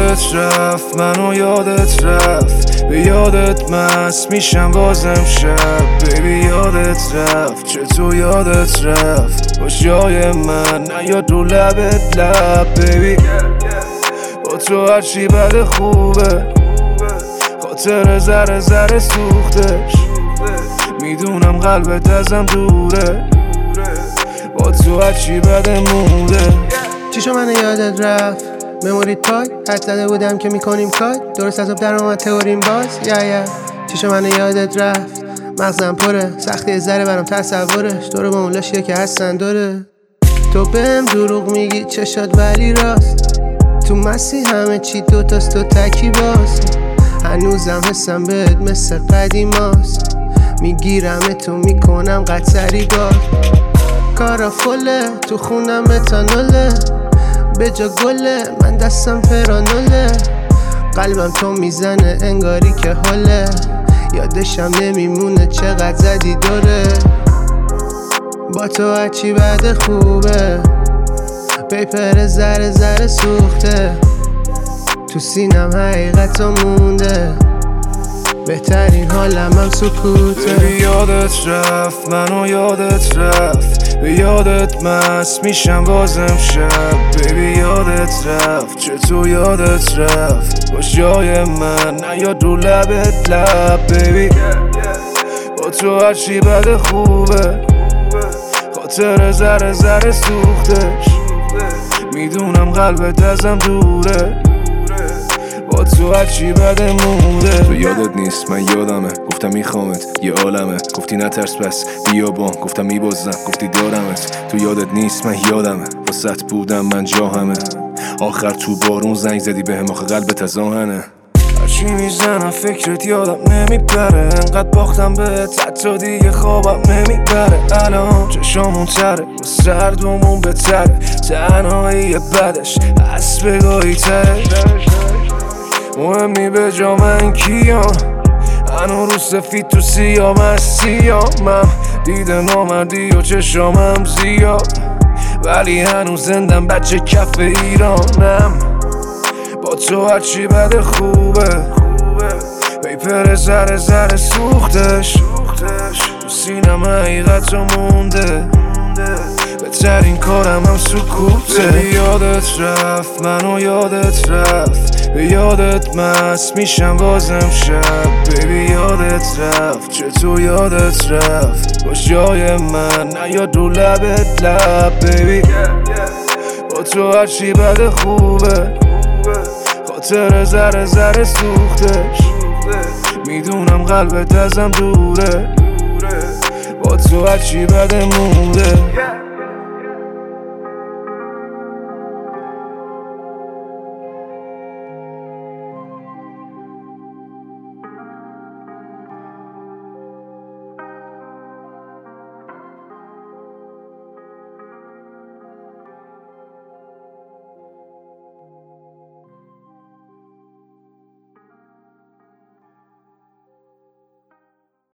یادت رفت منو یادت رفت به یادت مست میشم بازم شب بیبی یادت رفت چطور یادت رفت باش جای من نیاد رو لبت لب بیبی با تو هرچی بده خوبه خاطر ذره ذره سوختش میدونم قلبت ازم دوره با تو هرچی بده موده چیشو من یادت رفت مموریت پاک حد زده بودم که میکنیم کار درست از در اومد تئوریم باز چیشو من یادت رفت مغزم پره سختی ذره برام تصورش دور با اون لاشیه که هستن داره تو بهم دروغ میگی چشات ولی راست تو مسی همه چی دوتاست تو تکی باز هنوزم حسم بهت مثل قدیماست میگیرم تو میکنم قطری باز کارا فله تو خونم متانوله به جا گله من دستم پرانوله قلبم تو میزنه انگاری که حاله یادشم نمیمونه چقدر زدی دوره با تو هرچی بده خوبه پیپر ذره ذره سوخته تو سینم حقیقت مونده بهترین حالم هم سکوته به یادت رفت منو یادت رفت به یادت مست میشم بازم شب بیبی یادت رفت چطور یادت رفت باش جای من نیاد رو لبت لب بیبی با تو هرچی بده خوبه خاطر ذره ذره سوختش میدونم قلبت ازم دوره با تو هرچی بده موده تو یادت نیست من یادمه گفتم میخوامت یه عالمه گفتی نترس بس بیا بام گفتم میبازم گفتی دارمت تو یادت نیست من یادمه واسط بودم من جا همه آخر تو بارون زنگ زدی بهم آخه قلبت از آهنه هرچی میزنم فکرت یادم نمیپره انقدر باختم بهت حتی دیگه خوابم نمیبره الان چشامون تره و سردمون بتره تنهایی بدش از بگاهی تره مهمی به جا من کیام هنو رو سفید تو سیام سیامم دیده نامردی و چشامم زیاد ولی هنوز زندم بچه کف ایرانم با تو هرچی بده خوبه پیپر ذره ذره سوختش تو سینم حقیقت رو مونده بهترین کارم هم سکوته یادت رفت منو یادت رفت به یادت مست میشم بازم شب بیبی یادت رفت چطور یادت رفت باش جای من نیاد رو لبت لب بیبی با تو هرچی بده خوبه خاطر ذره ذره سوختش میدونم قلبت ازم دوره با تو هرچی بده موده